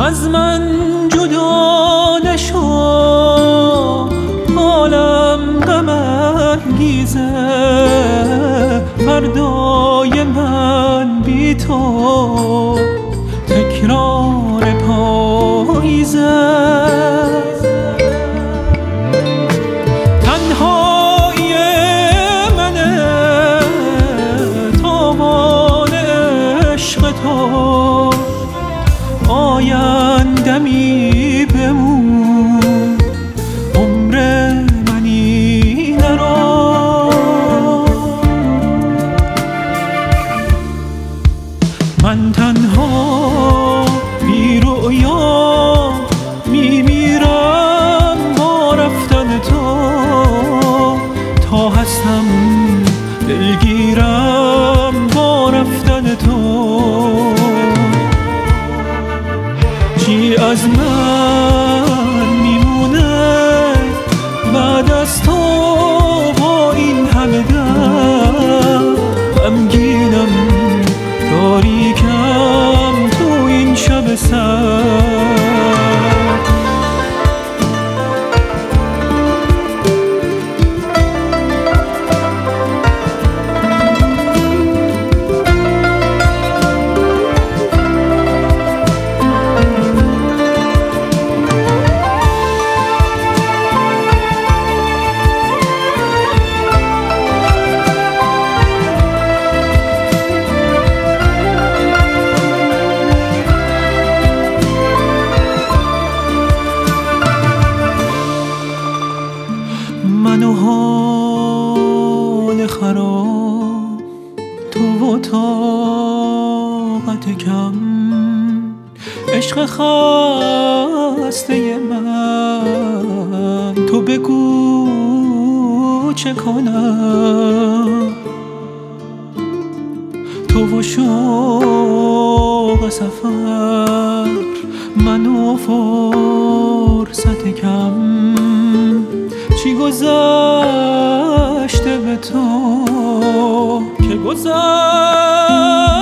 از من جدا نشو، حالم غم انگیزه، فردای من بی تو تکرار پاییزه. تنهایی منه تاوان عشق تو، آیندمی بمون عمر منی نرو. من تنها بی رویا میمیرم با رفتن تو، تا هستم دلگیرم با رفتن تو. چی از من میمونه بعد از تو با این همه دم؟ غمگینم تاریکم تو این شب سرد. من و حال خراب، تو و طاقت کم، عشق خسته من، تو بگو چه کنم؟ تو و شوق سفر، من و فرصت کم، چی گذشته به تو که گذشت